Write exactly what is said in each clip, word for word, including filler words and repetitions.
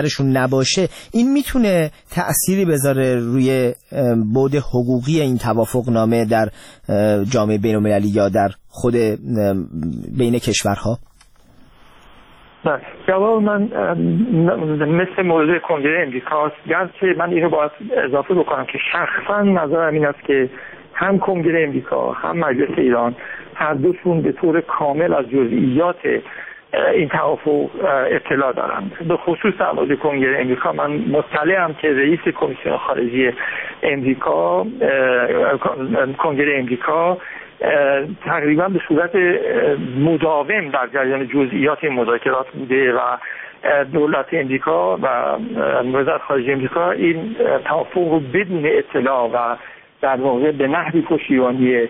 درشون نباشه، این میتونه تأثیری بذاره روی بعد حقوقی این توافقنامه در جامعه بین‌المللی یا در خود بین کشورها؟ نه، جواب من مثل موضوع کنگره امریکاست، گرچه من اینو باید اضافه بکنم که شخصا نظرم این است که هم کنگره امریکا هم مجلس ایران هر دوشون به طور کامل از جزئیات این توافق اطلاع دارند. به خصوص در مورد کنگره امریکا من مطلعم که رئیس کمیسیون خارجی امریکا کنگره امریکا تقریبا به صورت مداوم در جریان جزئیات مذاکرات بوده و دولت امریکا و وزارت خارجه امریکا این توافق رو بدون اطلاع و در واقع به نحوی پشتیبانی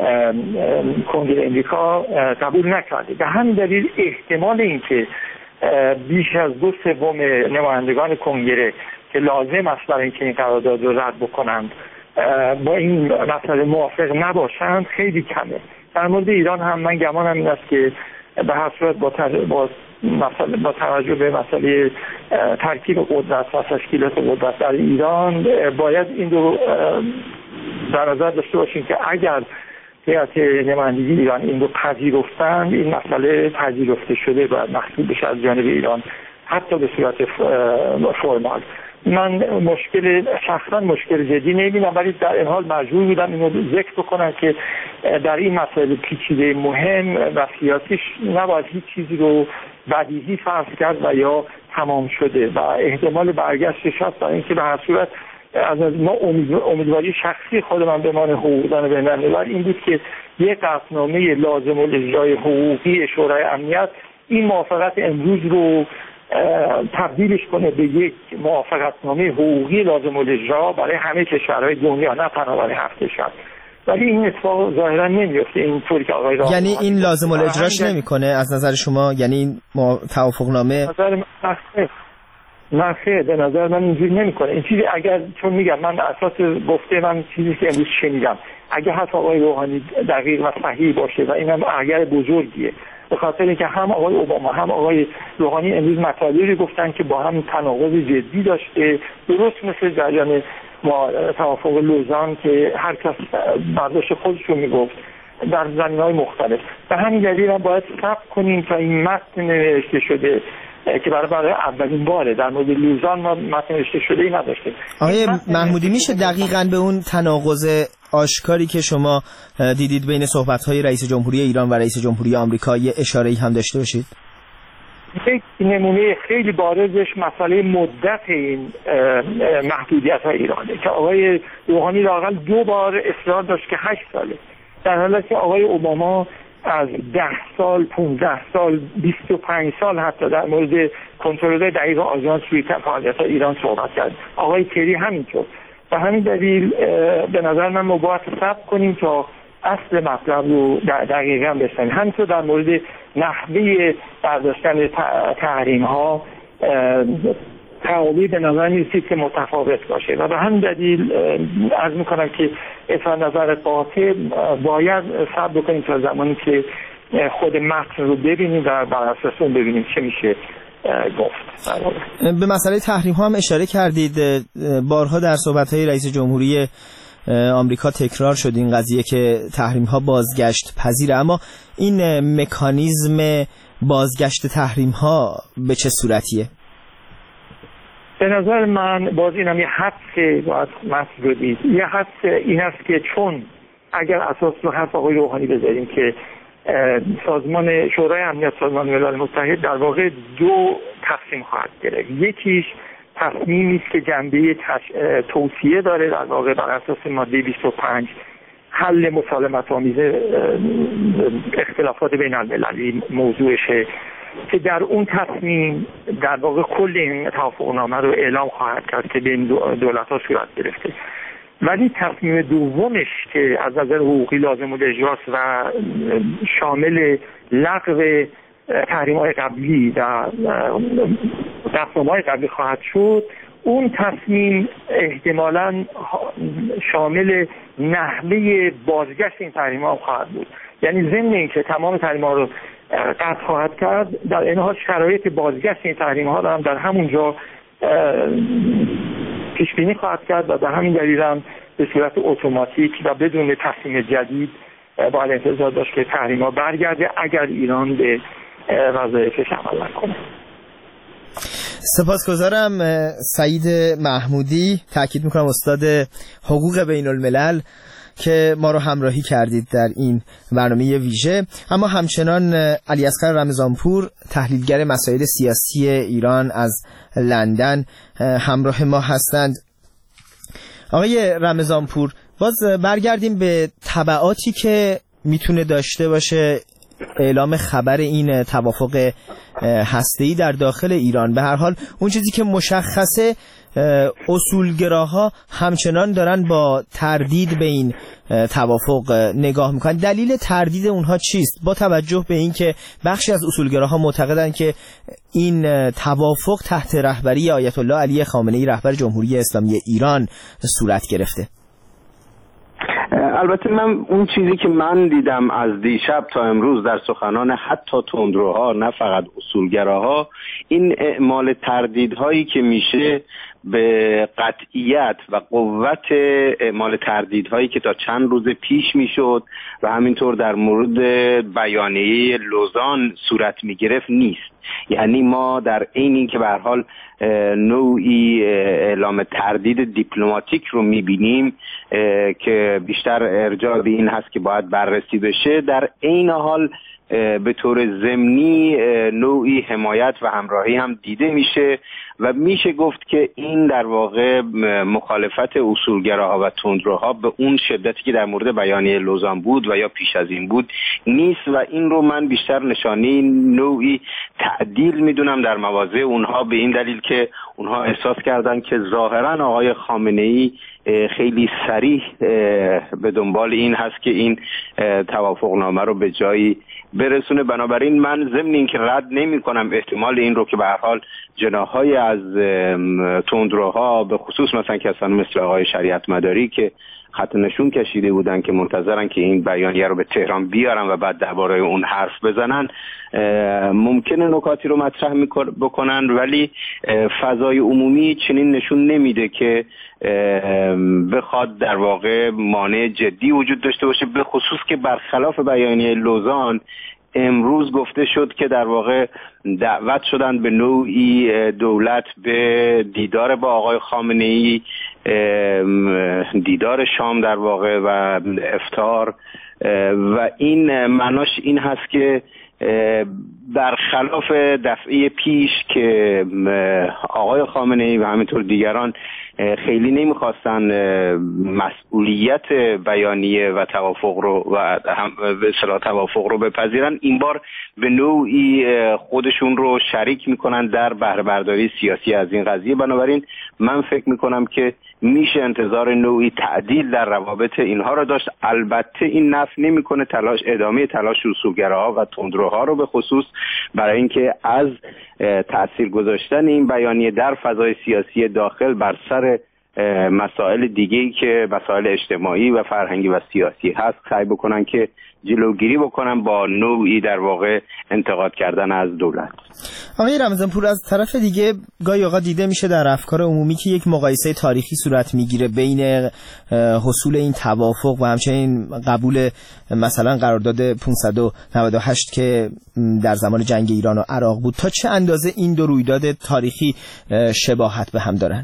کنگره امریکا قبول نکرده. به همین دلیل احتمال این که بیش از دو سوم نمایندگان کنگره که لازم است برای اینکه این قرارداد رو رد بکنند با این مسئله موافق نباشند خیلی کمه. در مورد ایران هم من گمانم این است که به هر صورت با, با, مسئله با توجه به مسئله ترکیب قدرت و تشکیلات قدرت در ایران باید این رو در نظر داشته باشیم که اگر هیئت نمایندگی ایران این رو پذیرفتند این مسئله پذیرفته شده باید محسوب بشه از جانب ایران حتی به صورت فرمال. من مشکل شخصا مشکل جدی نمیبینم، ولی در این حال مجبور بودم اینو ذکر بکنم که در این مسائل پیچیده مهم و سیاسیش نباید هیچ چیزی رو بدیهی فرض کرد و یا تمام شده و احتمال برگشتش هست. برای اینکه به هر صورت از ما امیدواری شخصی خود من به عنوان حقوقدان بین‌المللی این بود که یک قطعنامه لازم الاجرای حقوقی شورای امنیت این موافقت امروز رو تبدیلش کنه به یک موافقتنامه حقوقی لازم الاجرا برای همه کشورهای دنیا، نه تنها برای هفت کشور. ولی این اتفاق ظاهرا نمیفته اینطوری که آقای راهنما یعنی این لازم الاجراش نمیکنه از نظر شما؟ یعنی این توافقنامه نظر من نه خیر، به نظر من اینجوری نمیکنه. این چیزی اگر چون میگم من اساس گفته من چیزی که امروز شنیدم اگه حتی آقای روحانی دقیق و صحیح باشه و اینم اگر بزرگیه به خاطر اینکه هم آقای اوباما هم آقای روحانی امروز مطالبی گفتن که با هم تناقض جدی داشته، درست مثل جریان ما توافق لوزان که هر کس برداشت خودش رو میگفت در زمینه‌های مختلف. به همین دلیل هم باید صبر کنیم تا این متن نوشته شده که برای برای اولین باره در مورد لوزان ما متن نوشته شده ای نداشتیم. آقای محمودی میشه دقیقاً به اون تناقض آشکاری که شما دیدید بین صحبت‌های رئیس جمهوری ایران و رئیس جمهوری آمریکا یه اشاره‌ای هم داشته باشید؟ یک نمونه خیلی بارزش مسئله مدت این محدودیت‌های ایرانه که آقای روحانی لااقل دو بار اصرار داشت که هشت ساله، در حالی که آقای اوباما از ده سال، پونزده سال، بیست و پنج سال حتی در مورد کنترل دقیق آژانس روی فعالیت ایران صحبت کرد. آقای کری همینطور. به همین دلیل به نظر من ما باید صبر کنیم تا اصل مطلب رو دقیقاً بشنویم. همینطور در مورد نحوه برداشتن تحریم ها تعالی به نظر نیست که متفاوت باشه و به همین دلیل عرض میکنم که اظهار نظر قاطع باید صبر بکنیم تا زمانی که خود متن رو ببینیم و بر اساس اون ببینیم چه میشه گفت. به مسئله تحریم ها هم اشاره کردید. بارها در صحبت‌های رئیس جمهوری آمریکا تکرار شد این قضیه که تحریم ها بازگشت پذیره، اما این مکانیزم بازگشت تحریم ها به چه صورتیه؟ به نظر من باز اینم یه حدس باید مطرح رو دید. یه حدس این است که چون اگر اساس رو حرف آقای روحانی بذاریم که سازمان شورای امنیت سازمان ملل متحد در واقع دو تصمیم خواهد گرفت. یکیش تصمیمی است که جنبه توصیه داره، در واقع بر اساس ماده بیست و پنج حل مسالمت آمیز اختلافات بین المللی موضوعشه که در اون تصمیم در واقع کل این توافقنامه رو اعلام خواهد کرد که بین دولت‌ها صورت گرفته. ولی تصمیم دومش که از نظر حقوقی لازم الاجراست و شامل لغو تحریم‌های قبلی و دستورهای قبلی خواهد شد، اون تصمیم احتمالاً شامل نحوه بازگشت این تحریم‌ها خواهد بود. یعنی ضمن اینکه تمام تحریم‌ها رو قطع خواهد کرد، در این حال شرایط بازگشت این تحریم‌ها رو هم در همونجا پیش بینی خواهد کرد و به همین دلیل هم به صورت اتوماتیک و بدون تصمیم جدید باید انتظار داشت که تحریم‌ها برگرده اگر ایران به وظایفش عمل نکنه. سپاسگزارم سعید محمودی، تاکید میکنم استاد حقوق بین الملل، که ما رو همراهی کردید در این برنامه ویژه. اما همچنان علیاصغر رمضانپور، تحلیلگر مسائل سیاسی ایران از لندن، همراه ما هستند. آقای رمضانپور، باز برگردیم به تبعاتی که میتونه داشته باشه اعلام خبر این توافق هسته‌ای در داخل ایران. به هر حال اون چیزی که مشخصه، اصولگراها همچنان دارن با تردید به این توافق نگاه میکنن. دلیل تردید اونها چیست؟ با توجه به اینکه بخشی از اصولگراها معتقدن که این توافق تحت رهبری آیت الله علی خامنه‌ای رهبر جمهوری اسلامی ایران صورت گرفته. البته من اون چیزی که من دیدم از دیشب تا امروز در سخنان حتی تندروها، نه فقط اصولگراها، این اعمال تردیدهایی که میشه به قطعیت و قوت اعمال تردیدهایی که تا چند روز پیش میشد و همینطور در مورد بیانیه لوزان صورت میگرفت نیست. یعنی ما در عین این که به هر حال نوعی اعلام تردید دیپلماتیک رو میبینیم که بیشتر ارجاع به این هست که باید بررسی بشه، در عین حال به طور ضمنی نوعی حمایت و همراهی هم دیده میشه و میشه گفت که این در واقع مخالفت اصولگراها و تندروها به اون شدتی که در مورد بیانیه لوزان بود و یا پیش از این بود نیست و این رو من بیشتر نشانه نوعی تعدیل میدونم در مواضع اونها، به این دلیل که اونها احساس کردن که ظاهرا آقای خامنه‌ای خیلی صریح به دنبال این هست که این توافقنامه رو به جایی برسونه. بنابراین من ضمن این که رد نمی کنم احتمال این رو که به هر حال جناح‌های از تندروها، به خصوص مثلا کسان مثل آقای شریعت مداری که خط نشون کشیده بودن که منتظرن که این بیانیه رو به تهران بیارن و بعد درباره اون حرف بزنن، ممکنه نکاتی رو مطرح بکنن، ولی فضای عمومی چنین نشون نمیده که بخواد در واقع مانع جدی وجود داشته باشه، به خصوص که برخلاف بیانیه لوزان امروز گفته شد که در واقع دعوت شدن به نوعی دولت به دیدار با آقای خامنه‌ای، دیدار شام در واقع و افطار، و این معناش این هست که برخلاف دفعه پیش که آقای خامنه‌ای و همینطور دیگران خیلی نمیخواستن مسئولیت بیانیه و توافق رو و به اصطلاح توافق رو بپذیرن، این بار به نوعی خودشون رو شریک میکنن در بهره برداری سیاسی از این قضیه. بنابراین من فکر میکنم که میشه انتظار نوعی تعدیل در روابط اینها رو داشت. البته این نفی نمیکنه تلاش ادامه تلاش اصولگراها و تندروها رو، به خصوص برای اینکه از تأثیر گذاشتن این بیانیه در فضای سیاسی داخل بر سر مسائل دیگه‌ای که مسائل اجتماعی و فرهنگی و سیاسی هست سعی بکنن که جلوگیری بکنن با نوعی در واقع انتقاد کردن از دولت. آقای رمضانپور، از طرف دیگه گاهی اوقات دیده میشه در افکار عمومی که یک مقایسه تاریخی صورت میگیره بین حصول این توافق و همچنین قبول مثلا قرارداد پانصد و نود و هشت که در زمان جنگ ایران و عراق بود. تا چه اندازه این دو رویداد تاریخی شباهت به هم دارن؟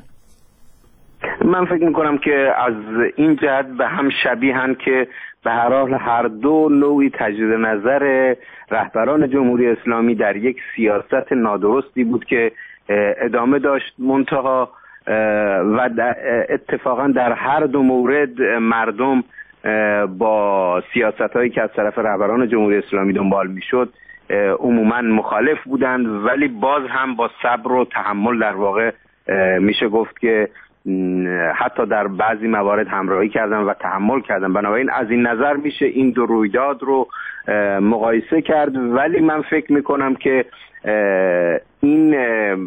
من فکر میکنم که از این جهت به هم شبیهن که به هر حال هر دو نوعی تجدید نظر رهبران جمهوری اسلامی در یک سیاست نادرستی بود که ادامه داشت، منتها و اتفاقا در هر دو مورد مردم با سیاست‌هایی که از طرف رهبران جمهوری اسلامی دنبال میشد عموما مخالف بودند، ولی باز هم با صبر و تحمل در واقع میشه گفت که حتی در بعضی موارد همراهی کردن و تحمل کردن. بنابراین از این نظر میشه این دو رویداد رو مقایسه کرد، ولی من فکر میکنم که این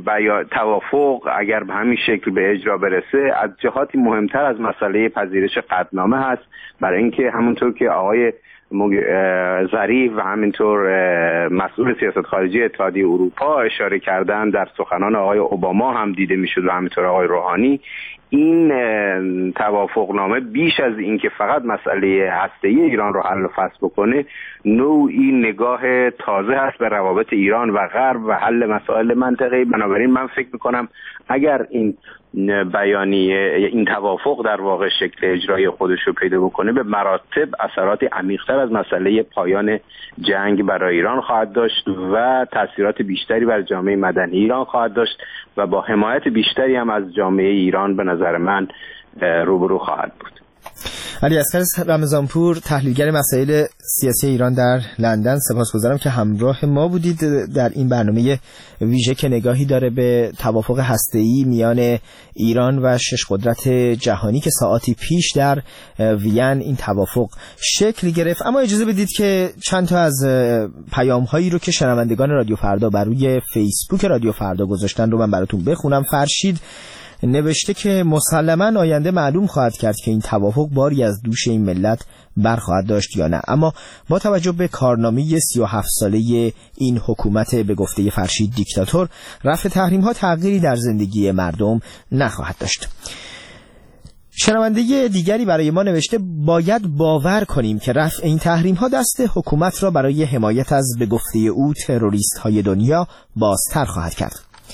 توافق اگر به همین شکل به اجرا برسه از جهاتی مهمتر از مسئله پذیرش قطعنامه هست، برای اینکه همونطور که آقای ظریف و همینطور مسئول سیاست خارجی اتحادیه اروپا اشاره کردن، در سخنان آقای اوباما هم دیده میشد و همینطور آقای روحانی، این توافقنامه بیش از این که فقط مسئله هسته‌ای ایران رو حل و فصل بکنه، نوعی نگاه تازه هست به روابط ایران و غرب و حل مسائل منطقه‌ای. بنابراین من فکر میکنم اگر این بیانیه، این توافق در واقع شکل اجرایی خودش رو پیدا بکنه، به مراتب اثرات عمیق‌تر از مسئله پایان جنگ برای ایران خواهد داشت و تاثیرات بیشتری بر جامعه مدنی ایران خواهد داشت و با حمایت بیشتری هم از جامعه ایران به نظر من روبرو خواهد بود. علی اصغر رمضانپور، تحلیلگر مسائل سیاسی ایران در لندن، سپاسگزارم که همراه ما بودید در این برنامه ویژه که نگاهی داره به توافق هسته‌ای میان ایران و شش قدرت جهانی که ساعاتی پیش در وین این توافق شکل گرفت. اما اجازه بدید که چند تا از پیام‌هایی رو که شنوندگان رادیو فردا بر روی فیسبوک رادیو فردا گذاشتن رو من براتون بخونم. فرشید نوشته که مسلماً آینده معلوم خواهد کرد که این توافق باری از دوش این ملت برخواهد داشت یا نه، اما با توجه به کارنامه سی و هفت ساله این حکومت به گفته فرشید دیکتاتور، رفع تحریم ها تغییری در زندگی مردم نخواهد داشت. شنونده دیگری برای ما نوشته باید باور کنیم که رفع این تحریم ها دست حکومت را برای حمایت از به گفته او تروریست های دنیا بازتر خواهد کرد.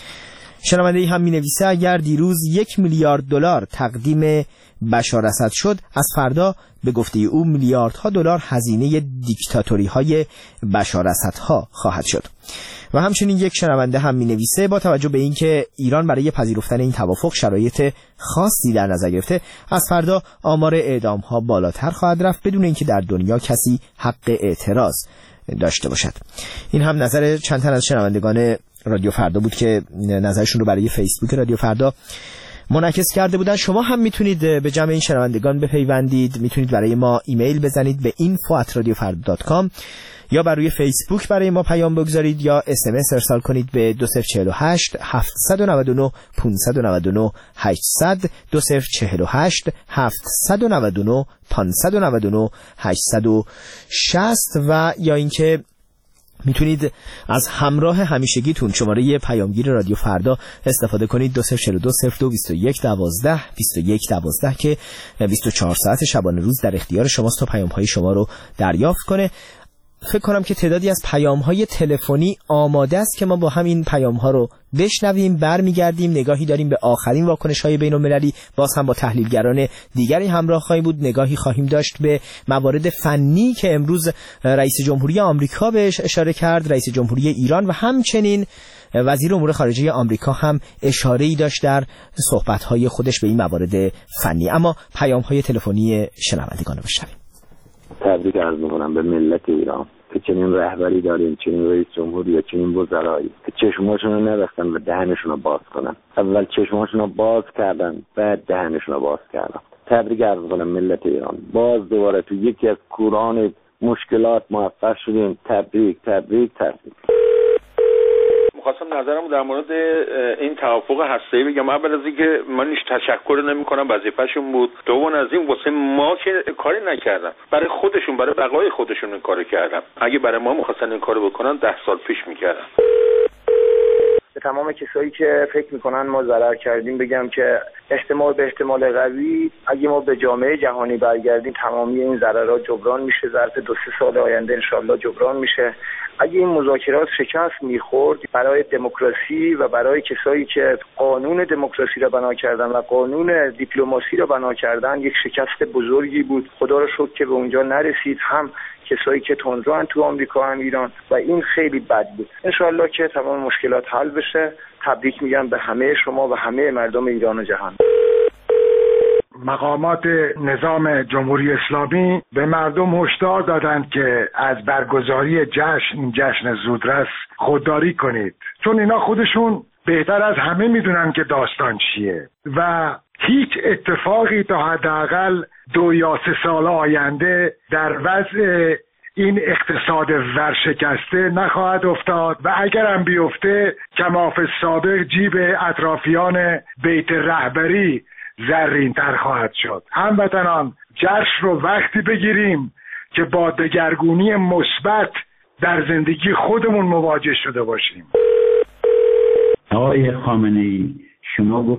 شنونده هم می نویسه اگر دیروز یک میلیارد دلار تقدیم بشار اسد شد، از فردا به گفته او میلیاردها دلار هزینه دیکتاتوری های بشار اسد ها خواهد شد. و همچنین یک شنونده هم می نویسه با توجه به اینکه ایران برای پذیرفتن این توافق شرایط خاصی در نظر گرفته، از فردا آمار اعدام ها بالاتر خواهد رفت بدون اینکه در دنیا کسی حق اعتراض داشته باشد. این هم نظر چند تن از شنوندگان رادیو فردا بود که نظرشون رو برای فیسبوک رادیو فردا منعکس کرده بودن. شما هم میتونید به جمع این شنوندگان بپیوندید، میتونید برای ما ایمیل بزنید به اینفو ات رادیو فردا دات کام یا بر روی فیسبوک برای ما پیام بگذارید یا اس ام اس ارسال کنید به دو صفر چهل و هشت هفتصد و نود و نه پانصد و نود و نه هشتصد دو صفر چهل و هشت هفتصد و نود و نه پانصد و نود و نه هشتصد و شصت و یا اینکه میتونید از همراه همیشگیتون شماره پیامگیر رادیو فردا استفاده کنید دو صفر چهل و دو صفر دو بیست و یک دوازده بیست و یک دوازده که بیست و چهار ساعت شبانه روز در اختیار شماست تا پیام‌های شما رو دریافت کنه. فکر کنم که تعدادی از پیام‌های تلفنی آماده است که ما با همین پیام‌ها رو بشنویم، برمیگردیم نگاهی داریم به آخرین واکنش‌های بین‌المللی، باز هم با تحلیلگران دیگری همراه خواهیم بود، نگاهی خواهیم داشت به موارد فنی که امروز رئیس جمهوری آمریکا بهش اشاره کرد، رئیس جمهوری ایران و همچنین وزیر امور خارجه آمریکا هم اشاره‌ای داشت در صحبت‌های خودش به این موارد فنی. اما پیام‌های تلفنی شنوندگان رو بشنویم. تبریک عرض می‌کنم به ملت ایران که چنین رهبری داریم، چنین رئیس جمهوری یا چنین وزرایی که چشماشون رو نبستن و دهنشون رو باز کنن. اول چشماشون رو باز کردن، بعد دهنشون رو باز کردن. تبریک عرض می‌کنم ملت ایران. باز دوباره تو یکی از کوران مشکلات موفق شدیم. تبریک تبریک تبریک. خواستم نظرم در مورد این توافق هسته‌ای بگم. اول از اینکه من هیچ تشکر نمی‌کنم، وظیفه‌شون بود. دوم از این واسه ما که کاری نکردن، برای خودشون، برای بقای خودشون این کارو کردن. اگه برای ما می‌خواستن این کارو بکنن ده سال پیش می‌کردن. به تمام کسایی که فکر میکنن ما ضرر کردیم بگم که احتمال به احتمال قوی اگه ما به جامعه جهانی برگردیم تمامی این ضررها جبران میشه، ظرف دو سه سال آینده انشالله جبران میشه. اگه این مذاکرات شکست میخورد، برای دموکراسی و برای کسایی که قانون دموکراسی را بنا کردن و قانون دیپلماسی را بنا کردن یک شکست بزرگی بود. خدا رو شکر که به اونجا نرسید، هم کسایی که تندروان تو آمریکا هم ایران، و این خیلی بد بود. انشالله که تمام مشکلات حل بشه. تبریک میگم به همه شما و همه مردم ایران و جهان. مقامات نظام جمهوری اسلامی به مردم هشدار دادند که از برگزاری جشن جشن زودرس خودداری کنید، چون اینا خودشون بهتر از همه میدونن که داستان چیه و هیچ اتفاقی تا حداقل دو یا سه سال آینده در وضع این اقتصاد ورشکسته نخواهد افتاد و اگر هم بیفته کماف سابق جیب اطرافیان بیت رهبری زرین تر خواهد شد. هموطنان جشن رو وقتی بگیریم که با دگرگونی مثبت در زندگی خودمون مواجه شده باشیم. آقای خامنه‌ای، شما